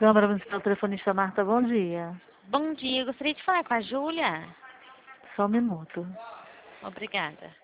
Câmara Municipal Telefonista Marta, bom dia. Bom dia, eu gostaria de falar com a Júlia. Só um minuto. Obrigada.